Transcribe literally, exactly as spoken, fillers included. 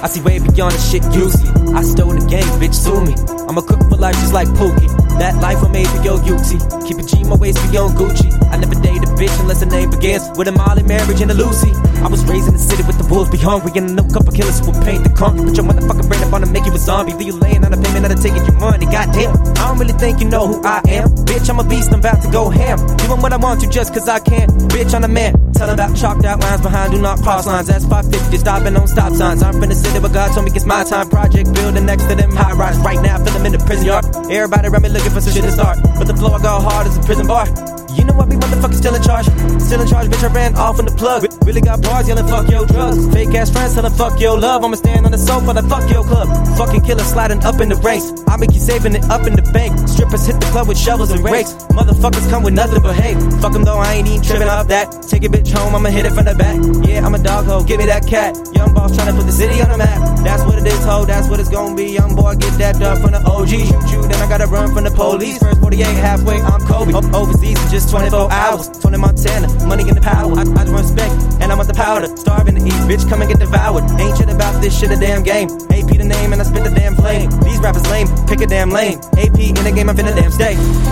I see way beyond the shit you see. I stole the game, bitch, sue me. I'm a cook for life just like Pookie. That life I made for your U T. Keep a G my waist for your Gucci. I never date a bitch unless the name begins with a Molly marriage and a Lucy. I was raised in the city with the wolves be hungry, and a no couple killers who will paint the concrete. Put your motherfucking brain up on to make you a zombie. Leave you laying on a payment out of taking your money. Goddamn, I don't really think you know who I am. Bitch, I'm a beast, I'm about to go ham. Doing what I want to just cause I can. Bitch, I'm the man. Tell about chalked out lines behind, do not cross lines. That's five fifty, stopping on stop signs. I'm from the city where God told me it's my time. Project building next to them high rise. Right now, feel them in the prison yard. Everybody around me looking for some shit to start, but the flow I go hard as a prison bar. You know I be motherfucking still in charge. Still in charge, bitch, I ran off in the plug. Really got bars yelling fuck your drugs. Fake ass friends telling fuck your love. I'ma stand on the sofa like fuck your club. Fucking killer sliding up in the ranks. I make you saving it up in the bank. Strippers hit the club with shovels and rakes. Motherfuckers come with nothing but hate. Fuck them though, I ain't even tripping off that. Take a bitch home, I'ma hit it from the back. Yeah, I'm a dog ho, give me that cat. Young boss trying to put the city on the map. That's what it is, ho, that's what it's gonna be. Young boy, get that done from the O G. Shoot you, then I gotta run from the police. First forty-eight, halfway, I'm Kobe. O- overseas in just twenty-four hours. Tony Montana, money in the power. I, I just want respect, and I want the powder. Starving to eat, bitch, come and get devoured. Ain't shit about this shit a damn game. A P the name, and I spit the damn flame. These rappers lame, pick a damn lane. A P in the game, I'm finna damn stay.